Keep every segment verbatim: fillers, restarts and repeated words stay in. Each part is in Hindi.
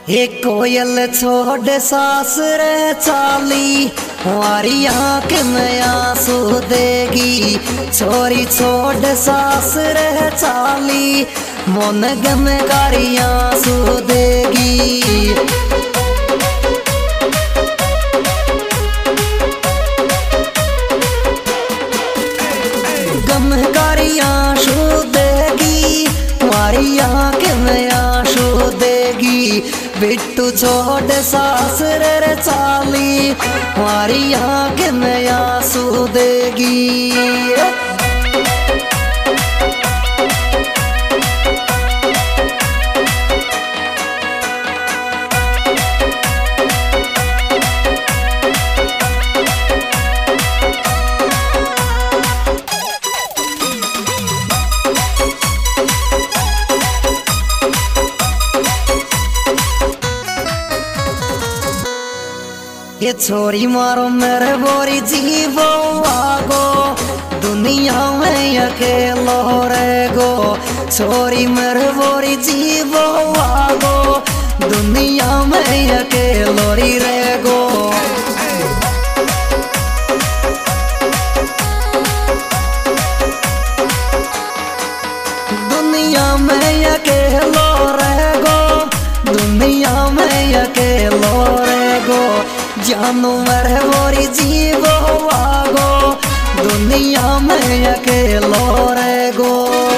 एक कोयल छोड़ सासरे चाली, हमारी आँख में आंसू देगी। छोरी छोड़ सासरे चाली, मन गम गारी आंसू देगी। गम गारी आंसू देगी, हमारी आँख में आंसू देगी। बिट्टू छोड़ सासरे चाली, हमारी आँख में आंसू देगी। ये छोरी मारो मेरे बोरी जीवो आगो, दुनिया में अकेलो रहेगो। छोरी मेरे बोरी जीवो आगो, दुनिया में अकेलो ही रहेगो। दुनिया में अकेलो रहेगो, दुनिया में अकेलो रहेगो। जानू मेरे बोरी जीवो आगो, दुनिया में अकेलो रहेगो।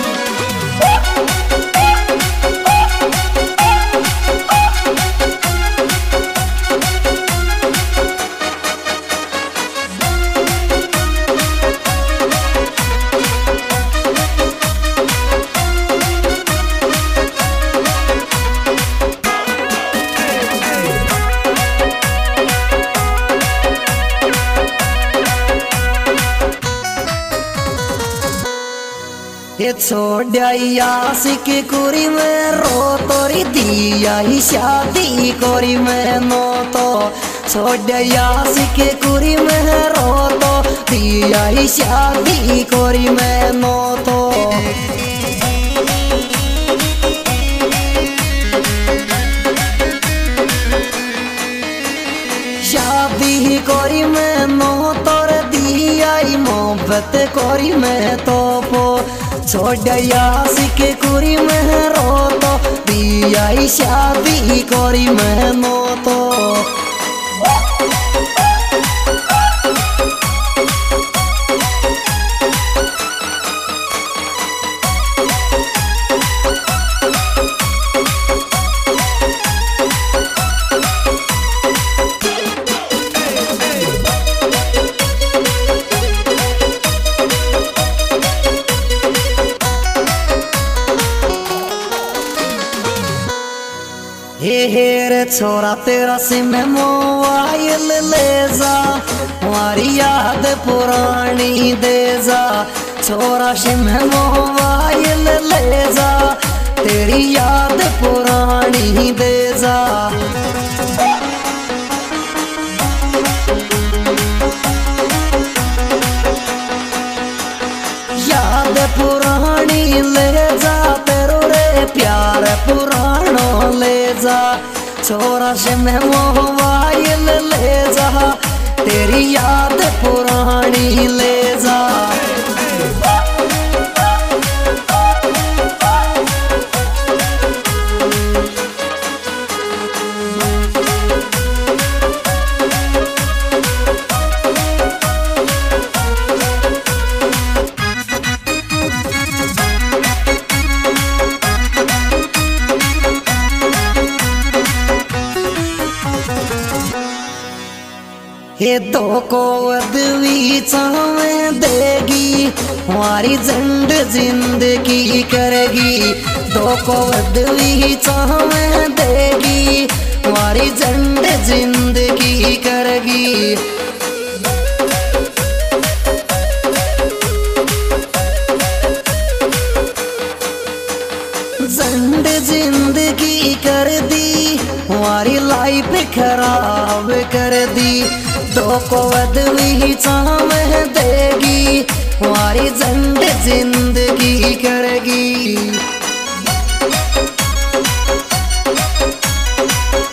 ये छोड़िया आशिक कुरी में रो तोरी दिया ही शादी कोरी में नो तो। छोड़िया आशिक कुरी में रो तो दिया ही शादी कोरी में नो तो। शादी कोरी में नो तोर दिया ही मोहब्बत कोरी में तो पो। छोड़िया आशिक कुरी में रो तो दिया ही शादी कोरी में नो तो। हे हेर छोरा तेरा सिम मोबाइल ले जा, हमारी याद पुरानी दे जा। छोरा सिम मोबाइल ले जा, तेरी याद पुरानी दे जा। याद पुरानी ले जा, तेरो रे प्यार पुरानो ले जा। छोरा से मैं मोबाइल ले जा, तेरी याद पुरानी ले जा। ये दो को अदवी चावे देगी, हमारी जंड जिंदगी करेगी। दो को अदवी चावे देगी, हमारी जंड जिंदगी करेगी। जंड जिंदगी कर दी, हमारी लाइफ खराब कर दी। दो को अदवी चावे देगी, हमारी जंड जिंदगी करेगी।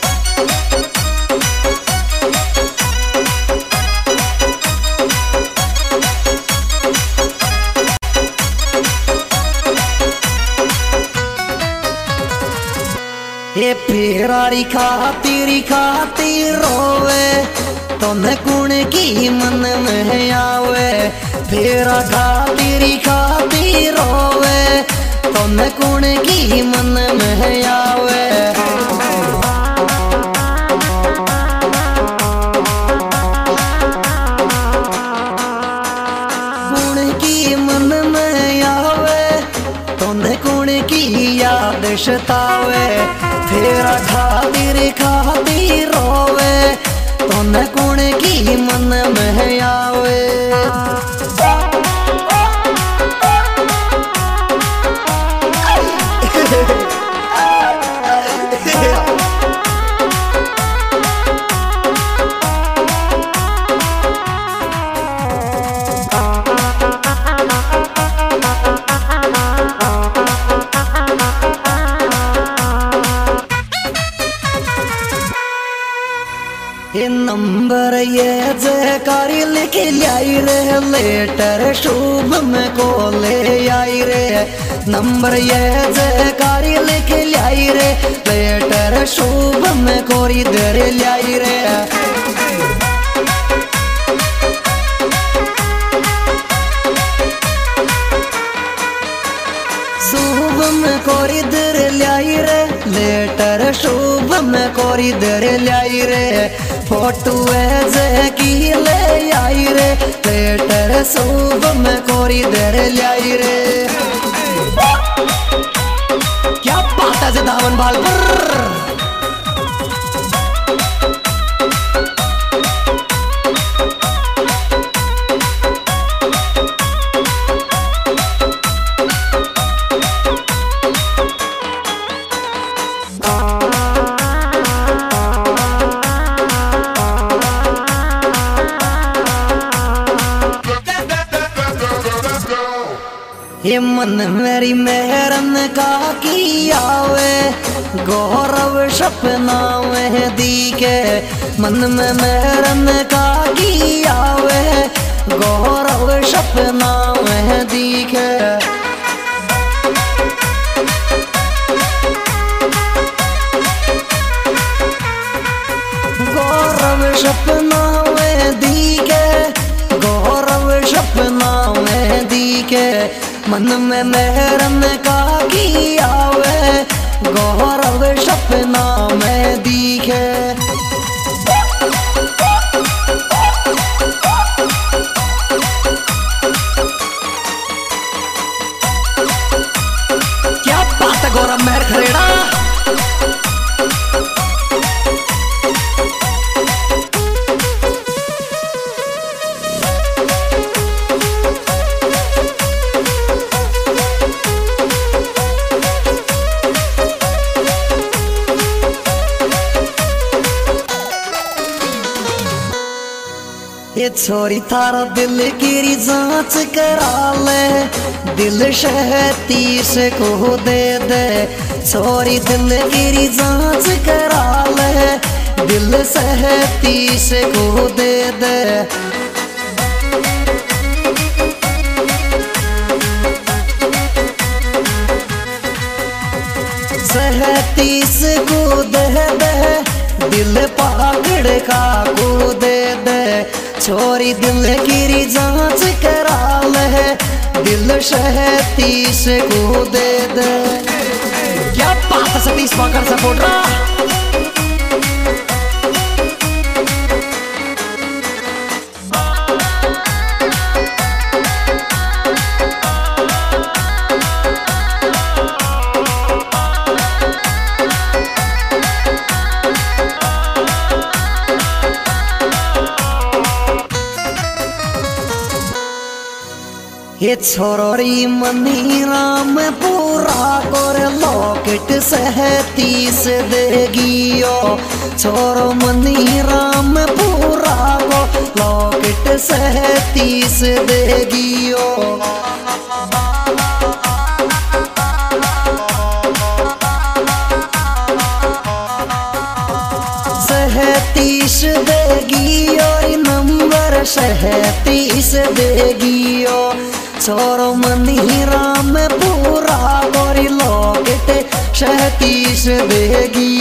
फेरारी खाती खाती रोवे तोने कुण की मन में आवे। फेरा खाती खाती रोवे तोने कुण की मन में आवे। कुण की मन में आवे तोने कुण की याद सतावे। फेरा खाती खाती रोवे तोने कुण की मन में आवे। ये नंबर ये जयकारी लिख लाई रे लेटर शुभ में को ले आई रे। नंबर ये जयकारी लिख लाई रे लेटर शुभ में कोरी दर लाई रे। शुभ में कोरी दर लाई रे लेटर शुभ में कोरी दर लाई रे। फोटो ऐसे की ले आई रे लेटर शुभ में कोरी दर लाई रे। क्या बात है दामन बाल पर। ये मन मेरी मेहरन का की आवे गौरव सपना में दिखे। मन में मेहरन का की आवे गौरव सपना में दिखे। गौरव सपना में दिखे गौरव सपना में दिखे। मन में मेहरन का की आवे गौरव सपना में दिखे। क्या बात है गौरव मेहर खरेड़ा। ये छोरी थारा दिल की जांच करा ले दिल शहतीस को दे दे। छोरी दिल की जांच करा ले दिल शहतीस को दे दे। शहतीस को दे दे दिल पागड़ का को दे दे। छोरी दिल की जांच करा ले दिल शहतीस को दे दे। क्या बात है सतीश पाकर सपोर्ट रहा। ये छोरी मनी राम पूरा कर लॉकेट सहतीस देगी। ओ छोरो मनी राम पूरा को लॉकेट सहतीस देगी। ओ सहतीस देगी और नंबर सहतीस देगी। ओ छोरो मनी राम पूरा गोरी लॉकेट सहतीस देगी।